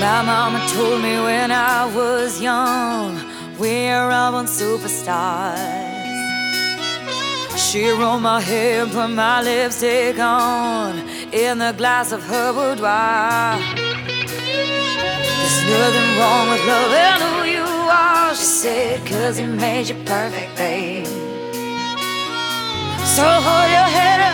My mama told me when I was young, we're all born superstars. She rolled my hair, put my lipstick on in the glass of her boudoir. There's nothing wrong with loving who you are, she said, 'cause he made you perfect, babe. So hold your head up.